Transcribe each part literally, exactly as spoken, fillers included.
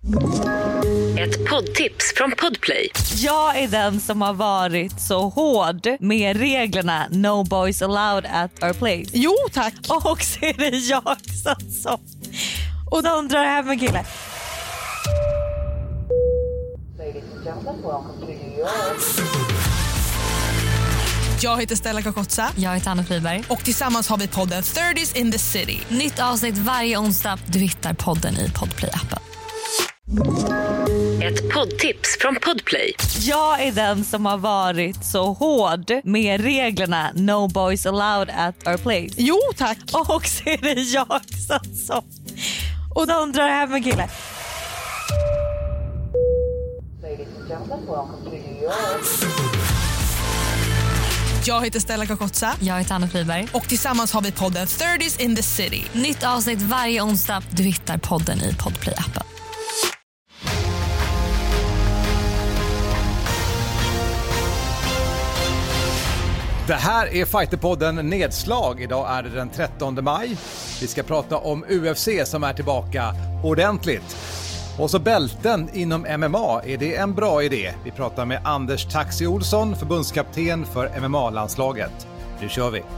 Ett poddtips från Podplay. Jag är den som har varit så hård med reglerna No Boys Allowed at our place. Jo, tack. Och så är det jag som... Och de drar hem en kille. Jag heter Stella Kakotsa. Jag heter Anna Friberg. Och tillsammans har vi podden thirties in the city. Nytt avsnitt varje onsdag. Du hittar podden i Podplay-appen. Ett poddtips från Podplay. Jag är den som har varit så hård med reglerna No Boys Allowed at our place. Jo, tack. Och så är det jag som... Och de drar hem en kille. Jag heter Stella Kakotsa. Jag heter Anna Friberg. Och tillsammans har vi podden thirties in the city. Nytt avsnitt varje onsdag. Du hittar podden i Podplay-appen. Det här är Fighterpodden Nedslag. Idag är det den trettonde maj. Vi ska prata om U F C som är tillbaka ordentligt. Och så bälten inom M M A, är det en bra idé? Vi pratar med Anders Taxi Olsson, förbundskapten för M M A-landslaget. Nu kör vi!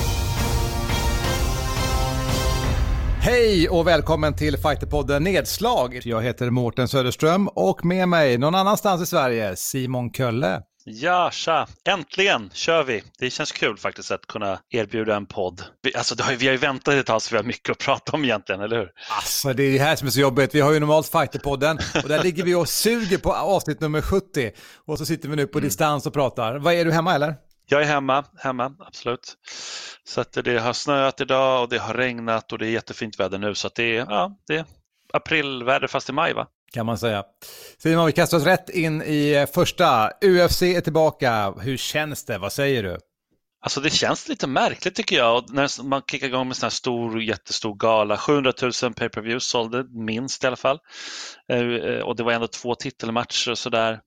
Hej och välkommen till Fighterpodden Nedslag. Jag heter Mårten Söderström och med mig någon annanstans i Sverige, Simon Kölle. Ja, tja. Äntligen kör vi. Det känns kul faktiskt att kunna erbjuda en podd. Vi, alltså, det har, vi har ju väntat ett tag så vi har mycket att prata om egentligen, eller hur? Alltså, det är det här som är så jobbigt. Vi har ju normalt Fighterpodden och där ligger vi och suger på avsnitt nummer sjuttio. Och så sitter vi nu på mm. distans och pratar. Vad är du hemma eller? Jag är hemma, hemma, absolut. Så att det har snöat idag och det har regnat och det är jättefint väder nu. Så att det är, ja, det är aprilväder fast i maj, va? Kan man säga. Simon, vi kastar oss rätt in i första. U F C är tillbaka. Hur känns det? Vad säger du? Alltså det känns lite märkligt tycker jag. Och när man kickar igång med en sån här stor, jättestor gala. sjuhundratusen pay-per-views sålde, minst i alla fall. Och det var ändå två titelmatcher och sådär.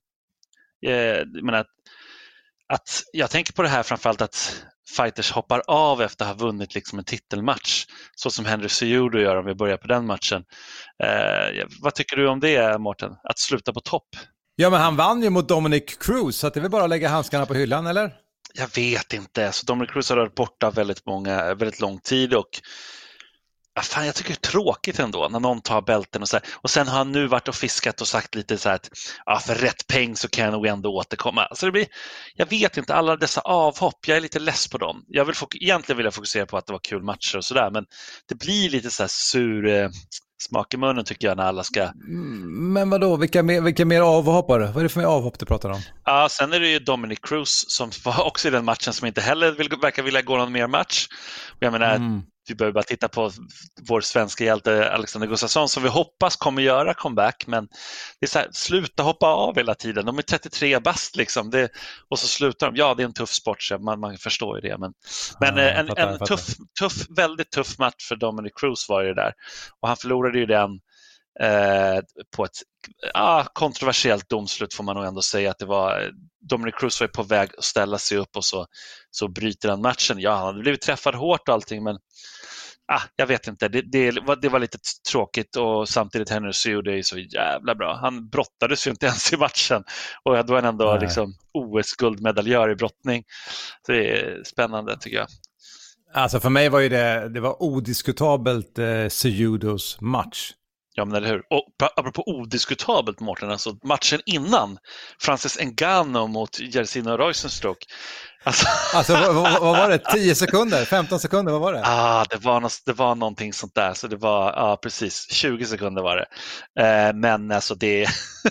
Men att, att jag tänker på det här framförallt att fighters hoppar av efter att ha vunnit liksom en titelmatch. Så som Henry Cejudo gör om vi börjar på den matchen. Eh, vad tycker du om det, Mårten? Att sluta på topp? Ja, men han vann ju mot Dominic Cruz. Så att det är väl bara att lägga handskarna på hyllan, eller? Jag vet inte. Så Dominic Cruz har varit borta väldigt, många, väldigt lång tid och ja, fan, jag tycker det är tråkigt ändå när någon tar bälten och så här. Och sen har han nu varit och fiskat och sagt lite så här att ja, för rätt peng så kan jag nog ändå återkomma. Så det blir, jag vet inte, alla dessa avhopp, jag är lite less på dem. Jag vill fok- egentligen vill jag fokusera på att det var kul matcher och sådär, men det blir lite så här sur eh, smak i munnen tycker jag när alla ska... Men vadå, vilka mer, vilka mer avhoppare? Vad är det för mer avhopp du pratar om? Ja, sen är det ju Dominic Cruz som var också i den matchen som inte heller vill, verkar vilja gå någon mer match. Och jag menar, mm. vi behöver bara titta på vår svenska hjälte Alexander Gustafsson som vi hoppas kommer göra comeback, men det är så här, sluta hoppa av hela tiden. De är trettiotre bast liksom, det, och så slutar de. Ja, det är en tuff sport, så man, man förstår ju det. Men, men ja, en, fattar, en tuff, tuff, väldigt tuff match för Dominic Cruz var det där. Och han förlorade ju den eh, på ett ah, kontroversiellt domslut får man nog ändå säga att det var. Dominic Cruz var på väg att ställa sig upp och så, så bryter han matchen. Ja, han hade blivit träffad hårt och allting, men ah, jag vet inte. Det, det, var, det var lite tråkigt och samtidigt Henry Cejudo är så jävla bra. Han brottades ju inte ens i matchen och då är han ändå liksom O S-guldmedaljör i brottning. Så det är spännande tycker jag. Alltså för mig var ju det, det var odiskutabelt eh, Cejudos match. Ja, men eller hur? Och apropå odiskutabelt, Mårten, alltså matchen innan Francis Ngannou mot Jairzinho Rozenstruik. Alltså, alltså vad, vad, vad var det? tio sekunder? femton sekunder? Vad var det? Ja, ah, det, var något, det var någonting sånt där. Så det var, ja ah, precis, tjugo sekunder var det. Eh, men alltså det...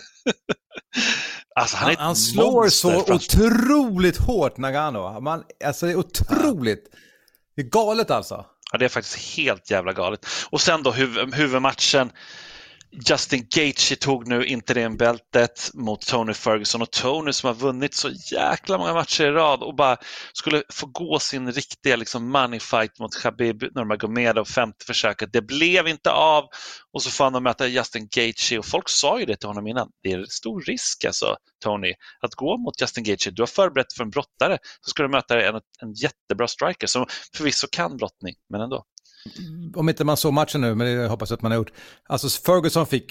alltså, han, han, han slår så fast... otroligt hårt, Ngannou. Man, alltså det är otroligt. Det är galet alltså. Ja, det är faktiskt helt jävla galet. Och sen då huv- huvudmatchen. Justin Gaethje tog nu interimbältet mot Tony Ferguson. Och Tony som har vunnit så jäkla många matcher i rad och bara skulle få gå sin riktiga liksom, money fight mot Khabib Nurmagomedov femte försöket. Det blev inte av. Och så får han möta Justin Gaethje. Och folk sa ju det till honom innan. Det är stor risk alltså, Tony, att gå mot Justin Gaethje. Du har förberett för en brottare. Så ska du möta en, en jättebra striker som förvisso kan brottning, men ändå. Om inte man såg matchen nu, men det hoppas jag att man har gjort. Alltså Ferguson fick ju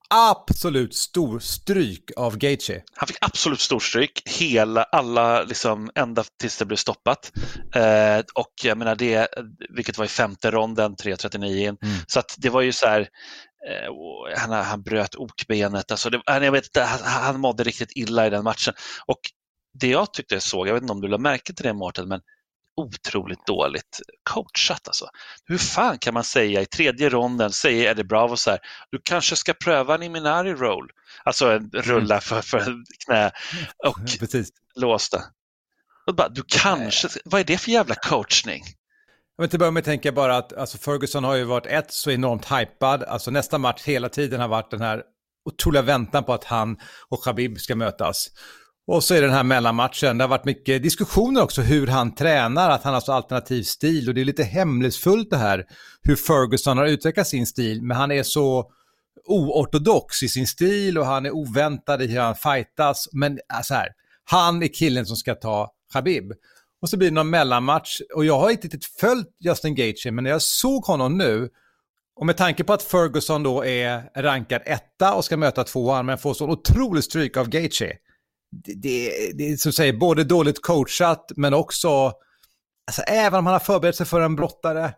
absolut stor stryk av Gaethje. Han fick absolut stor stryk, hela, alla, liksom, ända tills det blev stoppat. Eh, och jag menar det, vilket var i femte ronden, tre trettionio in. Mm. Så att det var ju så här, eh, han, han bröt okbenet. Alltså det, jag vet, han, han mådde riktigt illa i den matchen. Och det jag tyckte jag såg, jag vet inte om du lade märke till det, Mårten, men otroligt dåligt coachat alltså. Hur fan kan man säga i tredje ronden, säger Eddie Bravo så här, du kanske ska pröva en Iminari roll, alltså en rulla för, för knä och Precis. låsta. Och bara, du kanske, vad är det för jävla coachning? Jag vill inte börja med att tänka bara att alltså Ferguson har ju varit ett så enormt hypad, alltså nästa match hela tiden har varit den här otroliga väntan på att han och Khabib ska mötas. Och så är det den här mellanmatchen, det har varit mycket diskussioner också hur han tränar, att han har så alternativ stil, och det är lite hemlighetsfullt det här hur Ferguson har utvecklat sin stil, men han är så oortodox i sin stil och han är oväntad i hur han fightas, men alltså här, han är killen som ska ta Khabib. Och så blir det någon mellanmatch, och jag har inte riktigt följt Justin Gaethje, men när jag såg honom nu, och med tanke på att Ferguson då är rankad etta och ska möta tvåan, men får så otroligt stryk av Gaethje. Det, det, det är som säger både dåligt coachat, men också alltså, även om han har förberett sig för en brottare,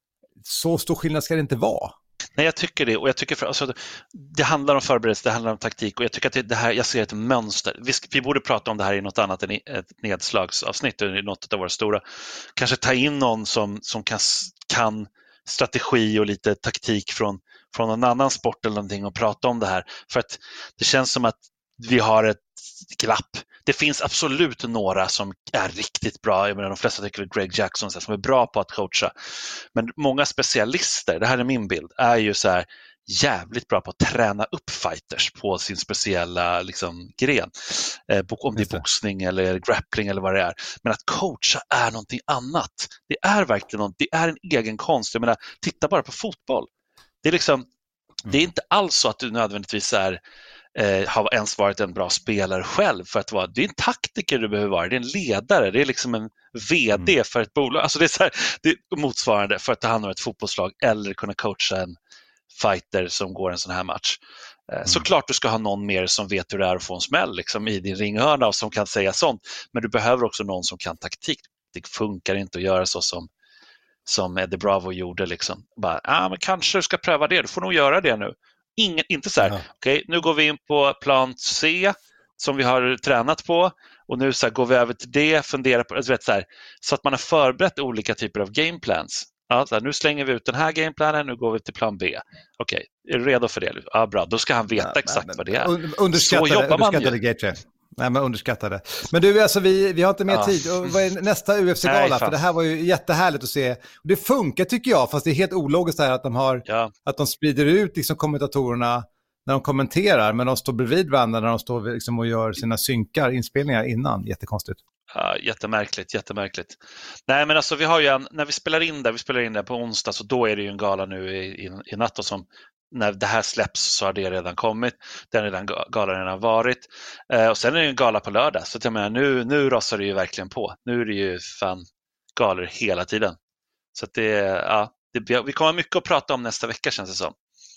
så stor skillnad ska det inte vara. Nej, jag tycker det, och jag tycker för, alltså, det handlar om förberedelse, det handlar om taktik, och jag tycker att det, det här, jag ser ett mönster. Vi, vi borde prata om det här i något annat än ett nedslagsavsnitt, i något av våra stora. Kanske ta in någon som, som kan, kan strategi och lite taktik från, från någon annan sport eller någonting och prata om det här. För att det känns som att vi har ett glapp. Det finns absolut några som är riktigt bra. Jag menar, de flesta tycker Greg Jackson som är bra på att coacha. Men många specialister, det här är min bild, är ju så här jävligt bra på att träna upp fighters på sin speciella liksom, gren. Eh, om det är boxning eller grappling eller vad det är. Men att coacha är någonting annat. Det är verkligen något, det är en egen konst. Jag menar, titta bara på fotboll. Det är liksom, det är inte alls så att du nödvändigtvis är Eh, har ens varit en bra spelare själv för att vara, det är en taktiker du behöver vara, det är en ledare, det är liksom en vd mm. för ett bolag, alltså det är, så här, det är motsvarande för att ta hand om ett fotbollslag eller kunna coacha en fighter som går en sån här match. Eh, mm. Såklart du ska ha någon mer som vet hur det är att få en smäll liksom, i din ringhörna och som kan säga sånt, men du behöver också någon som kan taktik. Det funkar inte att göra så som som Eddie Bravo gjorde liksom. Bara, ah, men kanske du ska pröva det, du får nog göra det nu. Ingen, inte så här, ja. Okej, okay, nu går vi in på plan C som vi har tränat på och nu så här, går vi över till det, funderar på, vet, så, här, så att man har förberett olika typer av gameplans. Ja, så här, nu slänger vi ut den här gameplanen, nu går vi till plan B. Okej, okay, är du redo för det? Ja, bra, då ska han veta ja, exakt men, vad det är. Underskattade, så jobbar man ju. Nej, men underskattade. Men du, alltså, vi, vi har inte mer ja. tid. Och vad är nästa U F C-gala? För det här var ju jättehärligt att se. Det funkar tycker jag, fast det är helt ologiskt här att de har ja. att de sprider ut liksom, kommentatorerna när de kommenterar, men de står bredvid varandra när de står liksom, och gör sina synkar, inspelningar innan. Jättekonstigt. Ja, jättemärkligt, jättemärkligt. Nej, men alltså vi har ju en, när vi spelar in det, vi spelar in det på onsdag, så då är det ju en gala nu i, i, i natt och som när det här släpps så har det redan kommit. Den redan galan redan varit. Eh, och sen är det en gala på lördag. Så att jag menar, nu, nu rasar det ju verkligen på. Nu är det ju fan galor hela tiden. Så att det, ja, det, vi kommer mycket att prata om nästa vecka känns det som.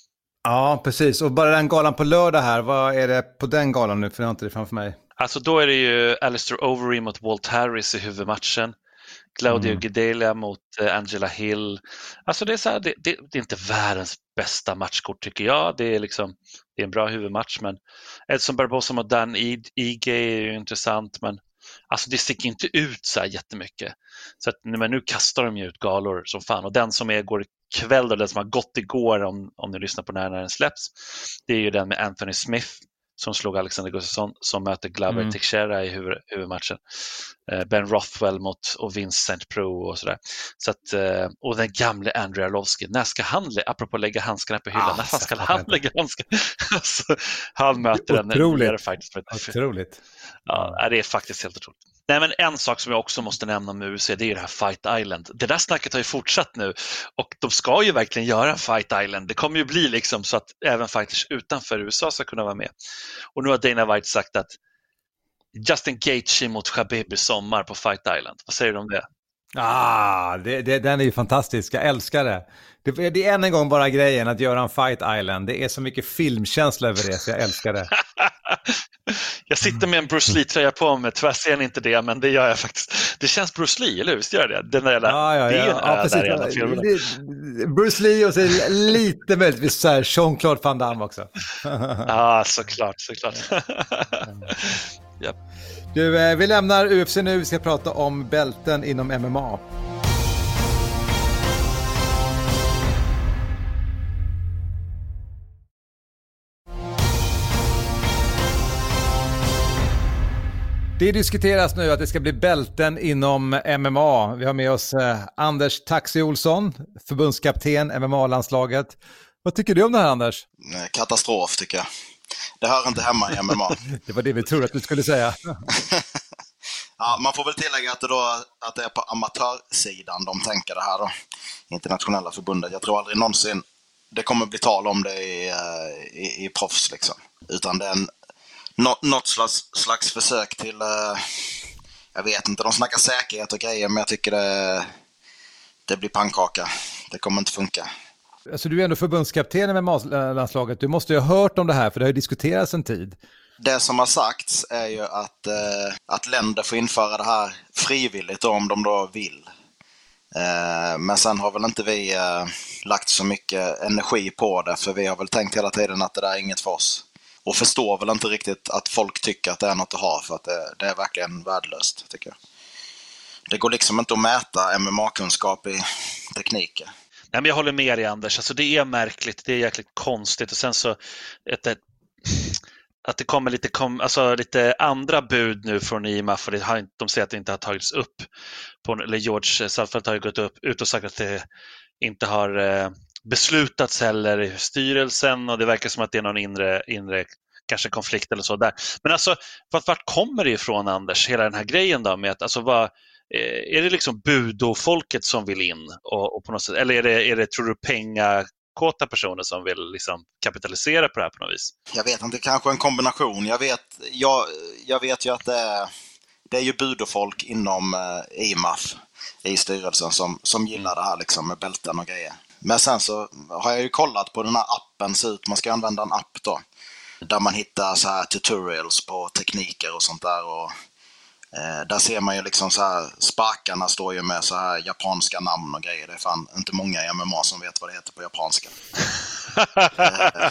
Ja, precis. Och bara den galan på lördag här, vad är det på den galan nu? För jag har inte det framför mig. Alltså då är det ju Alistair Overeem mot Walt Harris i huvudmatchen. Claudio mm. Gadelha mot uh, Angela Hill. Alltså det är så här, det, det, det är inte världens bästa matchkort tycker jag. Det är liksom det är en bra huvudmatch, men Edson Barbosa mot Dan Ige är ju intressant, men alltså det sticker inte ut så här jättemycket. Så att men nu kastar de ju ut galor som fan, och den som är går ikväll och den som har gått igår om om ni lyssnar på när den släpps. Det är ju den med Anthony Smith som slog Alexander Gustafsson, som möter Glover mm. Teixeira i huvud, huvudmatchen. Eh, Ben Rothwell mot och Vincent Pro och sådär. Så att, eh, och den gamle Andrei Arlovski, när ska han, apropå lägga handskarna på hyllan, ah, när fan ska han lägga handskarna? alltså, han möter en nyare fighter. Otroligt. Ja, det är faktiskt helt otroligt. Nej, men en sak som jag också måste nämna med U F C, det är det här Fight Island. Det där snacket har ju fortsatt nu och de ska ju verkligen göra Fight Island. Det kommer ju bli liksom så att även fighters utanför U S A ska kunna vara med. Och nu har Dana White sagt att Justin Gaethje mot Khabib i sommar på Fight Island. Vad säger du om det? Ah, det, det, den är ju fantastisk, jag älskar det. det. Det är än en gång bara grejen att göra en Fight Island. Det är så mycket filmkänsla över det, så jag älskar det. Jag sitter med en Bruce Lee-tröja på mig, tyvärr ser ni inte det, men det gör jag faktiskt. Det känns Bruce Lee, eller hur? Visst gör det? Den där jävla, ja, ja, ja. Det är ju en ja, ö precis. där i alla filmerna. Bruce Lee och så lite möjligtvis så här Jean-Claude Van Damme också. Ja, såklart, såklart. Yep. Du, vi lämnar U F C nu, vi ska prata om bälten inom M M A. Det diskuteras nu att det ska bli bälten inom M M A. Vi har med oss eh, Anders Taxi Olsson, förbundskapten M M A-landslaget. Vad tycker du om det här, Anders? Katastrof tycker jag. Det hör inte hemma i M M A. Det var det vi trodde att du skulle säga. Ja, man får väl tillägga att det, då, att det är på amatörsidan de tänker det här då. Internationella förbundet. Jag tror aldrig någonsin det kommer bli tal om det i, i, i proffs liksom. Utan det är en, nå, något slags, slags försök till, uh, jag vet inte, de snackar säkerhet och grejer, men jag tycker det, det blir pannkaka. Det kommer inte funka. Alltså, du är ändå förbundskapten med M M A-landslaget. Du måste ju ha hört om det här, för det har ju diskuterats en tid. Det som har sagts är ju att, eh, att länder får införa det här frivilligt då, om de då vill. Eh, men sen har väl inte vi eh, lagt så mycket energi på det, för vi har väl tänkt hela tiden att det där är inget för oss. Och förstår väl inte riktigt att folk tycker att det är något att ha, för att det, det är verkligen värdelöst, tycker jag. Det går liksom inte att mäta M M A-kunskap i tekniker. Nej, men jag håller med dig, Anders. Alltså, det är märkligt, det är jäkligt konstigt. Och sen så ett, ett, att det kommer lite, kom, alltså, lite andra bud nu från I M A, för det har, de säger att det inte har tagits upp. På, eller George Salford har ju gått upp ut och sagt att det inte har eh, beslutats heller i styrelsen, och det verkar som att det är någon inre, inre kanske konflikt eller så där. Men alltså, vart, vart kommer det ifrån, Anders, hela den här grejen då med att, alltså vad, är det liksom budo-folket som vill in och, och på något sätt, eller är det, är det, tror du, pengakåta personer som vill liksom kapitalisera på det här på något vis? Jag vet inte, kanske en kombination. Jag vet, jag, jag vet ju att det är, det är ju budofolk inom eh, I M A F i styrelsen som, som gillar det här liksom med bälten och grejer. Men sen så har jag ju kollat på den här appen, så ut, man ska använda en app då, där man hittar så här tutorials på tekniker och sånt där, och Eh, där ser man ju liksom så här, sparkarna står ju med så här japanska namn och grejer. Det är fan inte många i M M A som vet vad det heter på japanska. eh,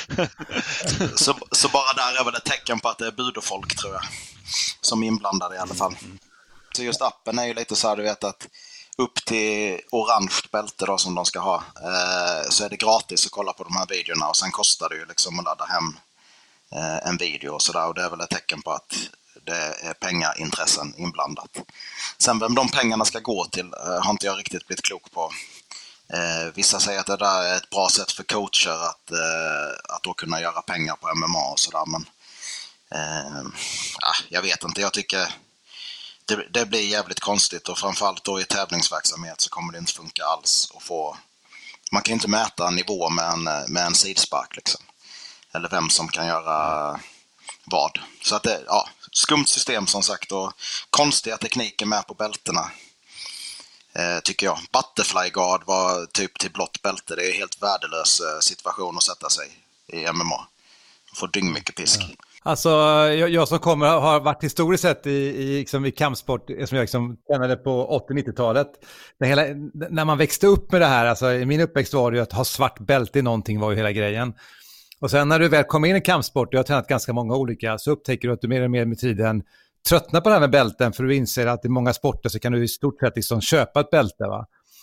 så, så bara där är väl ett tecken på att det är budofolk, tror jag, som är inblandade i alla fall. Så just appen är ju lite så här, du vet, att upp till orange bälte då, som de ska ha, eh, så är det gratis att kolla på de här videorna, och sen kostar det ju liksom att ladda hem eh, en video och sådär, och det är väl ett tecken på att det är pengaintressen inblandat. Sen vem de pengarna ska gå till eh, har inte jag riktigt blivit klok på. Eh, vissa säger att det där är ett bra sätt för coacher att, eh, att då kunna göra pengar på M M A och sådär, men eh, ah, jag vet inte. Jag tycker det, det blir jävligt konstigt, och framförallt då i tävlingsverksamhet så kommer det inte funka alls att få. Man kan ju inte mäta nivå med en, med en sidspark liksom. Eller vem som kan göra vad. Så att det, ja, skumt system som sagt, och konstiga tekniker med på bältena, eh, tycker jag. Butterfly guard var typ till blått bälte. Det är en helt värdelös eh, situation att sätta sig i M M A. Får dyng mycket pisk. Ja. Alltså, jag, jag som kommer har varit historiskt sett i, i, liksom, i kampsport, som jag liksom kände på åttio-nittiotalet. När, hela, när man växte upp med det här, alltså i min uppväxt var det ju att ha svart bälte i någonting var ju hela grejen. Och sen när du väl kommer in i kampsport, jag har tränat ganska många olika, så upptäcker du att du mer och mer med tiden tröttnar på det här med bälten, för du inser att i många sporter så kan du i stort sett liksom köpa ett bälte, va?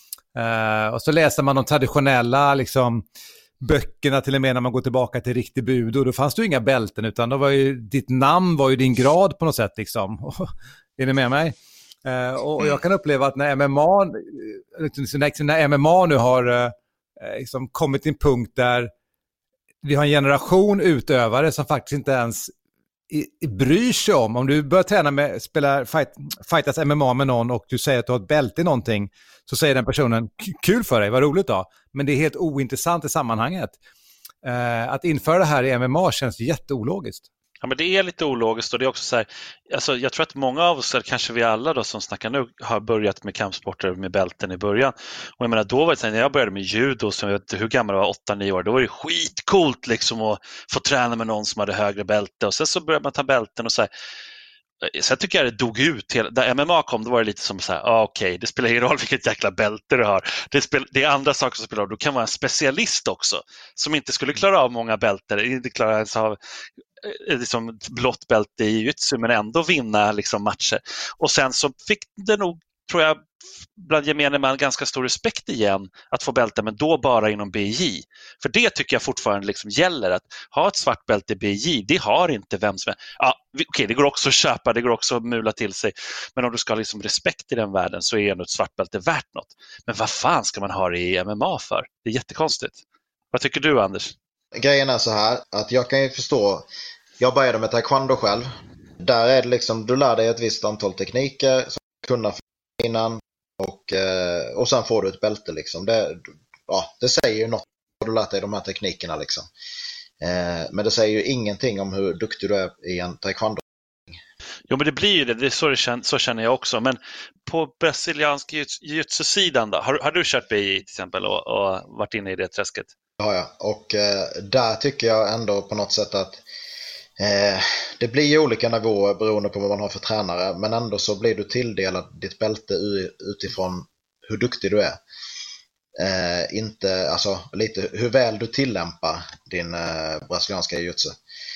Uh, och så läser man de traditionella liksom, böckerna till och med när man går tillbaka till riktig budo, då fanns det ju inga bälten, utan då var ju ditt namn var ju din grad på något sätt liksom. Är ni med mig? Uh, och, och jag kan uppleva att när M M A när M M A nu har uh, liksom kommit till en punkt där vi har en generation utövare som faktiskt inte ens i, i bryr sig om. Om du börjar träna med, spelar fight, fightas M M A med någon och du säger att du har ett bälte i någonting, så säger den personen, kul för dig, vad roligt då. Men det är helt ointressant i sammanhanget. Uh, att införa det här i M M A känns jätteologiskt. Ja, men det är lite ologiskt och det är också så här, alltså jag tror att många av oss, eller kanske vi alla då som snackar nu, har börjat med kampsporter med bälten i början. Och jag menar, då var det så här, när jag började med judo, som jag vet inte hur gammal jag var, åtta nio år, då var det skitcoolt liksom att få träna med någon som hade högre bälte, och sen så började man ta bälten och så här. Sen tycker jag det dog ut. Där M M A kom, då var det lite som så här, ah, okej, okay, det spelar ingen roll vilket jäkla bälte du har. Det, spel, det är andra saker som spelar roll. Du kan vara en specialist också, som inte skulle klara av många bälter, inte klara ens av liksom blått bälte i jiu-jitsu, men ändå vinna liksom matcher. Och sen så fick det nog, tror jag, bland gemene man ganska stor respekt igen att få bälte, men då bara inom B J. För det tycker jag fortfarande liksom gäller, att ha ett svart bälte i B J, det har inte vem som är. Ja, okej, okay, det går också att köpa, det går också att mula till sig, men om du ska ha liksom respekt i den världen så är ändå ett svart bälte värt något. Men vad fan ska man ha det i M M A för? Det är jättekonstigt. Vad tycker du, Anders? Grejen är så här, att jag kan ju förstå, jag började med taekwondo själv. Där är det liksom, du lär dig ett visst antal tekniker som du kunna innan, och, och sen får du ett bälte liksom. Det, ja, det säger ju något om du lärt dig de här teknikerna liksom. Men det säger ju ingenting om hur duktig du är i en taekwondo. Jo, men det blir ju det, det är så, det känner, så känner jag också. Men på brasiliansk jiu-jitsu-sidan då, har, har du kört B J till exempel och, och varit inne i det träsket? Ja, ja. Och eh, där tycker jag ändå på något sätt att eh, det blir ju olika nivåer beroende på vad man har för tränare, men ändå så blir du tilldelad ditt bälte utifrån hur duktig du är. Eh, inte, alltså lite hur väl du tillämpar din eh, brasilianska jiu-jitsu.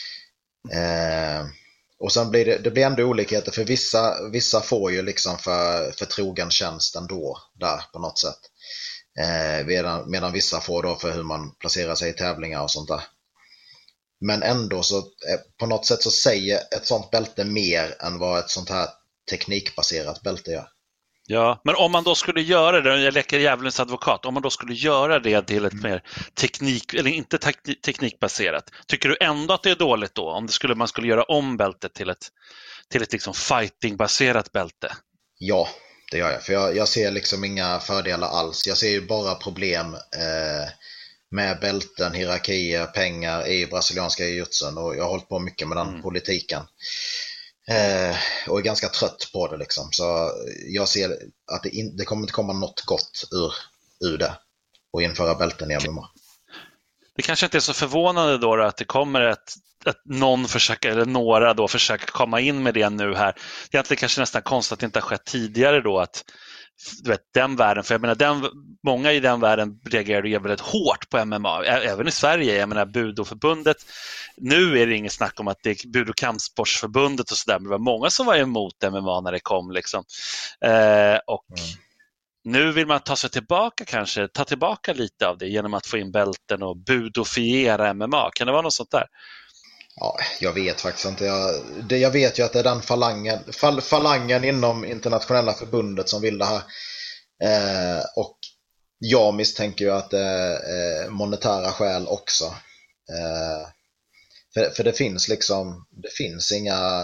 Eh, och sen blir det, det blir ändå olikheter, för vissa, vissa får ju liksom för, för trogen tjänst ändå där på något sätt. Eh, medan, medan vissa får då för hur man placerar sig i tävlingar och sånt där. Men ändå så eh, på något sätt så säger ett sånt bälte mer än vad ett sånt här teknikbaserat bälte gör. Ja, men om man då skulle göra det, jag leker djävulens advokat, om man då skulle göra det till ett mer teknik, eller inte teknik, teknikbaserat, tycker du ändå att det är dåligt då, om det skulle, man skulle göra om bältet till ett, till ett liksom fighting-baserat bälte? Ja, det gör jag, för jag, jag ser liksom inga fördelar alls. Jag ser ju bara problem eh, med bälten, hierarkier, pengar i brasilianska jiu-jitsun, och jag har hållit på mycket med den mm. politiken. Eh, och är ganska trött på det liksom. Så jag ser att det, in, det kommer inte komma något gott ur, ur det och införa bälten i M M A. Det kanske inte är så förvånande då, då att det kommer ett, att någon försöker, eller några då försöker komma in med det nu här. Egentligen kanske nästan konstigt att det inte har skett tidigare då, att du vet, den världen, för jag menar den, många i den världen reagerar ju väldigt hårt på M M A, även i Sverige. Jag menar Budoförbundet, nu är det inget snack om att det är Budo kampsportsförbundet och sådär, men det var många som var emot M M A när det kom liksom. Eh, och mm. nu vill man ta sig tillbaka, kanske ta tillbaka lite av det genom att få in bälten och budofiera M M A. Kan det vara något sånt där? Ja, jag vet faktiskt inte. Jag, det, jag vet ju att det är den falangen, fal, falangen inom internationella förbundet som vill det här. Eh, och jag misstänker ju att det är eh, monetära skäl också. Eh, för, för det finns liksom, det finns inga,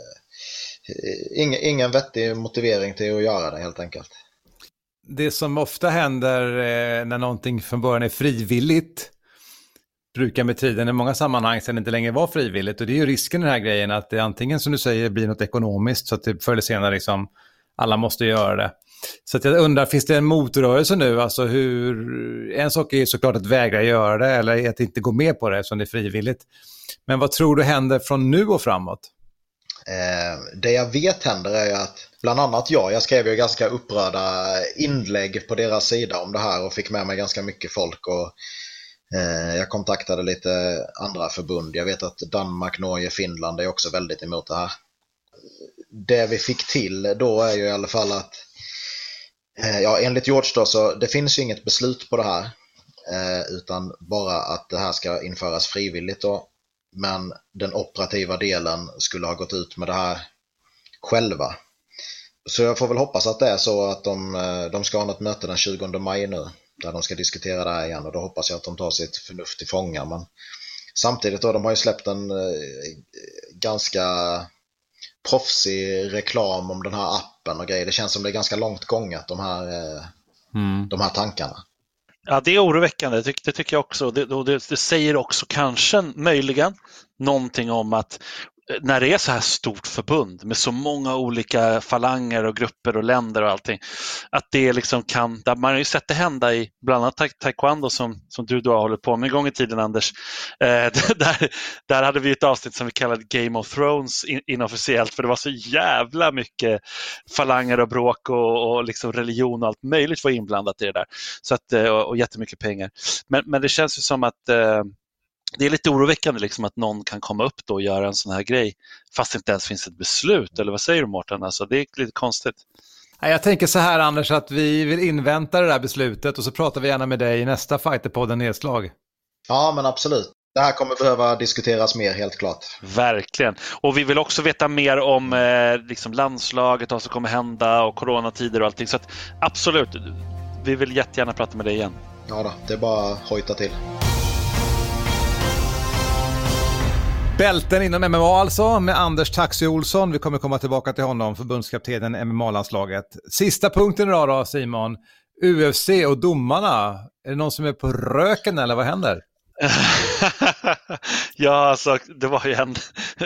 eh, ing, ingen vettig motivering till att göra det helt enkelt. Det som ofta händer eh, när någonting från början är frivilligt brukar med tiden i många sammanhang sen inte längre vara frivilligt, och det är ju risken i den här grejen att det antingen, som du säger, blir något ekonomiskt så att det förr eller senare liksom alla måste göra det. Så att jag undrar, finns det en motrörelse nu? Alltså hur, en sak är ju såklart att vägra göra det eller att inte gå med på det som det är frivilligt. Men vad tror du händer från nu och framåt? Eh, det jag vet händer är att bland annat jag, jag skrev ju ganska upprörda inlägg på deras sida om det här och fick med mig ganska mycket folk, och jag kontaktade lite andra förbund. Jag vet att Danmark, Norge, Finland är också väldigt emot det här. Det vi fick till då är ju i alla fall att ja, enligt George då, så det finns ju inget beslut på det här, utan bara att det här ska införas frivilligt då. Men den operativa delen skulle ha gått ut med det här själva. Så jag får väl hoppas att det är så att de, de ska ha något möte den tjugonde maj nu, där de ska diskutera det här igen, och då hoppas jag att de tar sitt förnuft till fånga. Men samtidigt då, de har ju släppt en eh, ganska proffsig reklam om den här appen och grejer. Det känns som det är ganska långt gånget, de här, eh, mm. de här tankarna. Ja, det är oroväckande, det, tycker, det tycker jag också. Det, det, det säger också kanske möjligen någonting om att när det är så här stort förbund med så många olika falanger och grupper och länder och allting, att det liksom kan, där man har ju sett det hända i bland annat taekwondo som, som du då har hållit på med en gång i tiden, Anders. Eh, där, där hade vi ett avsnitt som vi kallade Game of Thrones in, inofficiellt, för det var så jävla mycket falanger och bråk och, och liksom religion och allt möjligt var inblandat i det där. Så att, och, och jättemycket pengar. Men, men det känns ju som att eh, det är lite oroväckande liksom att någon kan komma upp då och göra en sån här grej fast det inte ens finns ett beslut, eller vad säger du, Mårten? Alltså, det är lite konstigt. Jag tänker så här, Anders, att vi vill invänta det där beslutet och så pratar vi gärna med dig i nästa Fighterpodden nedslag. Ja, men absolut. Det här kommer behöva diskuteras mer, helt klart. Verkligen. Och vi vill också veta mer om eh, liksom landslaget, vad som kommer hända och coronatider och allting. Så att, absolut, vi vill jättegärna prata med dig igen. Ja då, det är bara att hojta till. Bälten inom M M A alltså, med Anders Taxi Olsson. Vi kommer komma tillbaka till honom, förbundskaptenen M M A-landslaget. Sista punkten idag då, Simon. U F C och domarna. Är det någon som är på röken eller vad händer? Ja, alltså, det var ju en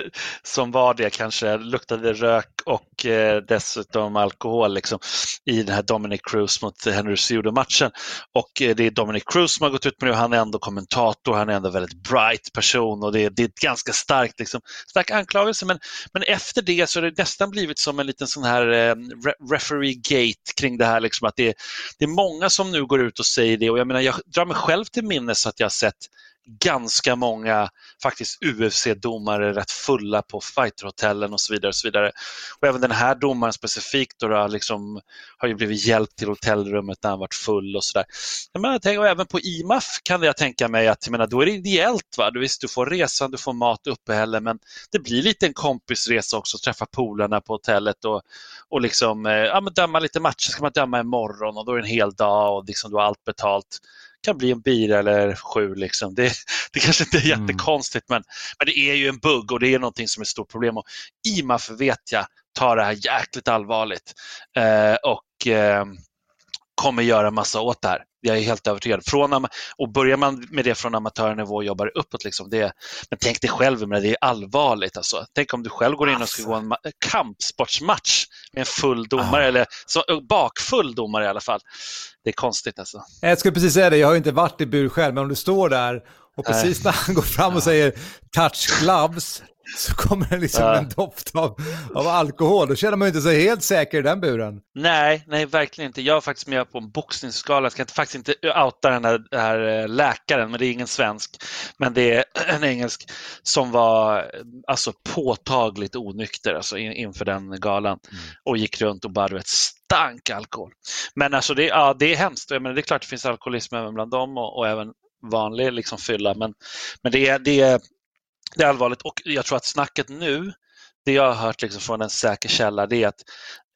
som var det kanske, luktade rök och eh, dessutom alkohol liksom, i den här Dominic Cruz mot Henry Cejudo-matchen. Och eh, det är Dominic Cruz som har gått ut med det, och han är ändå kommentator, han är ändå väldigt bright person och det, det är ett ganska starkt, liksom, stark anklagelse. Men, men efter det så har det nästan blivit som en liten sån här eh, referee gate kring det här, liksom, att det, det är många som nu går ut och säger det, och jag menar, jag drar mig själv till minnes att jag har sett ganska många faktiskt U F C-domare rätt fulla på fighterhotellen och så vidare och så vidare. Och även den här domaren specifikt då, liksom, har ju blivit hjälpt till hotellrummet när han varit full och sådär. Jag tänker, och även på I M A F kan jag tänka mig att, jag menar, då är det ideellt, va? Du, visst, du får resan, du får mat, uppehälle, men det blir lite en kompisresa också, träffa polarna på hotellet och, och liksom, ja, men döma lite matcher, ska man döma imorgon och då är det en hel dag och liksom, du har allt betalt. Kan bli en bira eller sju liksom. Det, det kanske inte är jättekonstigt, mm. men, men det är ju en bugg och det är någonting som är ett stort problem. Och I M A F, vet jag, tar det här jäkligt allvarligt eh, och eh, kommer göra massa åt det här. Jag är helt övertygad. Från, och börjar man med det från amatörnivå och jobbar uppåt, liksom, det, men tänk dig själv, men det är allvarligt. Alltså. Tänk om du själv går in och ska gå en ma- kampsportsmatch med en full domare, ah. eller så, bakfull domare i alla fall. Det är konstigt alltså. Jag skulle precis säga det, jag har ju inte varit i bur själv, men om du står där och precis när han går fram och säger touch gloves, så kommer det liksom ja. en doft av, av alkohol. Då känner man ju inte så helt säker i den buren. Nej, nej, verkligen inte. Jag är faktiskt med på en boxningsskala. Jag ska faktiskt inte outa den här, här läkaren, men det är ingen svensk. Men det är en engelsk som var alltså påtagligt onykter alltså, in, inför den galan. Mm. Och gick runt och bara ett stank alkohol. Men alltså det, ja, det är hemskt. Jag menar, det är klart det finns alkoholism även bland dem och, och även vanlig liksom, fylla. Men, men det är... Det är Det är allvarligt, och jag tror att snacket nu, det jag har hört liksom från en säker källa, det är att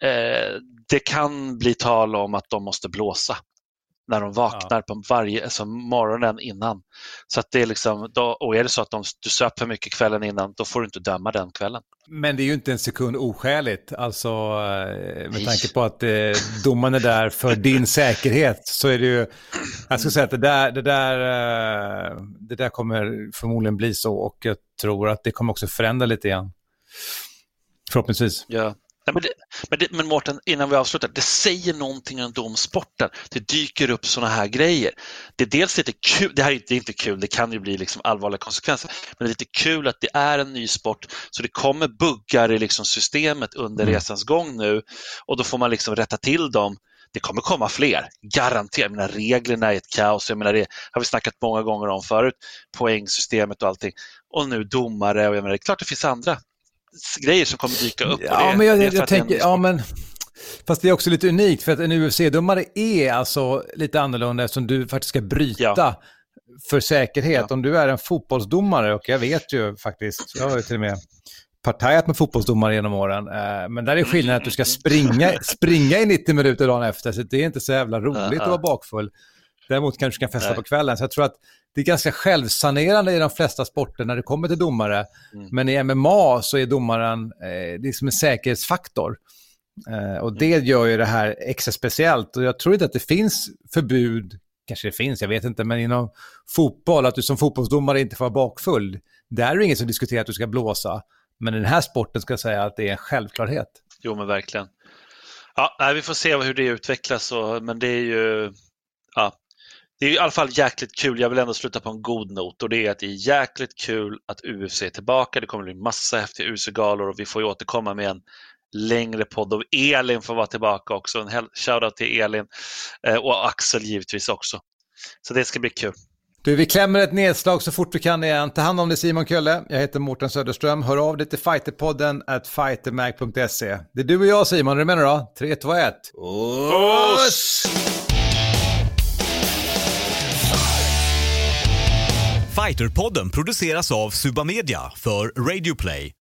eh, det kan bli tal om att de måste blåsa när de vaknar ja. på varje, alltså morgonen innan. Så att det är liksom, då, och är det så att de, du söp för mycket kvällen innan, då får du inte döma den kvällen. Men det är ju inte en sekund oskäligt, alltså med tanke på att eh, domaren är där för din säkerhet, så är det ju, jag skulle säga att det där, det där, eh, det där kommer förmodligen bli så, och jag tror att det kommer också förändra lite igen. Förhoppningsvis. Ja. Nej, men, det, men, det, men Mårten, innan vi avslutar, det säger någonting om domsporten. Det dyker upp såna här grejer. Det är dels lite kul, det här är inte, det är inte kul, det kan ju bli liksom allvarliga konsekvenser, men det är lite kul att det är en ny sport, så det kommer buggar i liksom systemet under mm. resans gång nu, och då får man liksom rätta till dem. Det kommer komma fler, garanterat. Jag menar, reglerna är ett kaos, jag menar, det har vi snackat många gånger om förut, poängsystemet och allting, och nu domare, och jag menar, det är klart det finns andra grejer som kommer dyka upp. Ja, det, men jag, jag, jag tänker, ja men fast det är också lite unikt, för att en U F C-domare är alltså lite annorlunda, eftersom du faktiskt ska bryta ja. för säkerhet. Ja. Om du är en fotbollsdomare, och jag vet ju faktiskt, jag har ju till och med partajat med fotbollsdomare genom åren, men där är skillnaden att du ska springa, springa i nittio minuter dagen efter, så det är inte så jävla roligt att vara bakfull. Däremot kanske du kan festa Nej. på kvällen, så jag tror att det är ganska självsanerande i de flesta sporter när det kommer till domare. Mm. Men i M M A så är domaren eh, det är som en säkerhetsfaktor. Eh, och det gör ju det här extra speciellt. Och jag tror inte att det finns förbud kanske det finns, jag vet inte, men inom fotboll, att du som fotbollsdomare inte får vara bakfull, det är ju ingen som diskuterar att du ska blåsa. Men i den här sporten ska jag säga att det är en självklarhet. Jo, men verkligen. Ja, nej, vi får se hur det utvecklas, och, men det är ju ja, det är i alla fall jäkligt kul. Jag vill ändå sluta på en god not, och det är att det är jäkligt kul att U F C är tillbaka. Det kommer bli massa häftiga U F C-galor, och vi får ju återkomma med en längre podd, och Elin får vara tillbaka också. En shoutout till Elin eh, och Axel givetvis också. Så det ska bli kul. Du, vi klämmer ett nedslag så fort vi kan igen. Ta hand om det, Simon Kölle. Jag heter Mårten Söderström. Hör av dig till fighterpodden at fightermag punkt se. Det är du och jag, Simon. Är du med nu då? tre, två, ett. Oss! Fighterpodden produceras av Suba Media för Radio Play.